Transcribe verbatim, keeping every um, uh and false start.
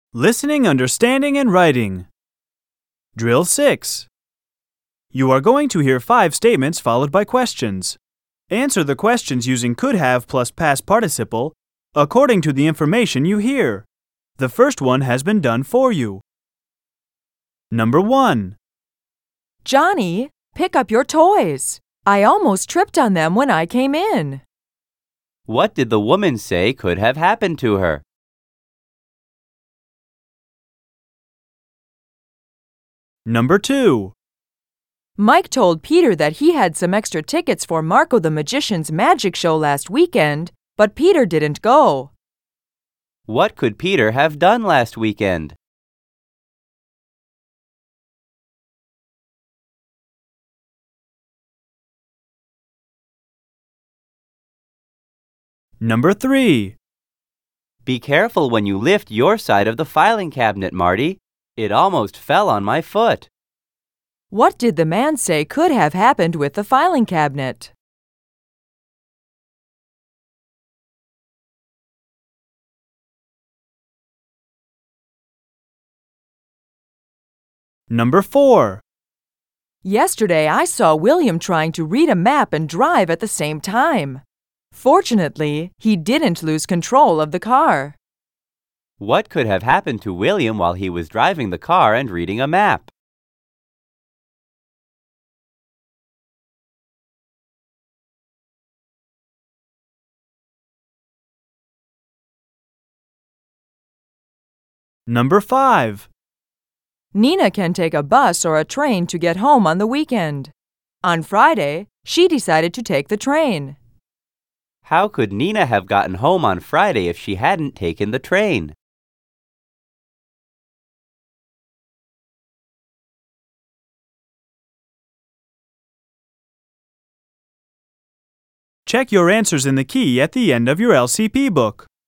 Listening, understanding, and writing. Drill six. You are going to hear five statements followed by questions. Answer the questions using could have plus past participle according to the information you hear. The first one has been done for you. Number one. Johnny, pick up your toys. I almost tripped on them when I came in. What did the woman say could have happened to her? Number two. Mike told Peter that he had some extra tickets for Marco the Magician's magic show last weekend, but Peter didn't go. What could Peter have done last weekend? Number three. Be careful when you lift your side of the filing cabinet, Marty. It almost fell on my foot. What did the man say could have happened with the filing cabinet? Number four. Yesterday I saw William trying to read a map and drive at the same time. Fortunately, he didn't lose control of the car. What could have happened to William while he was driving the car and reading a map? Number five. Nina can take a bus or a train to get home on the weekend. On Friday, she decided to take the train. How could Nina have gotten home on Friday if she hadn't taken the train? Check your answers in the key at the end of your L C P book.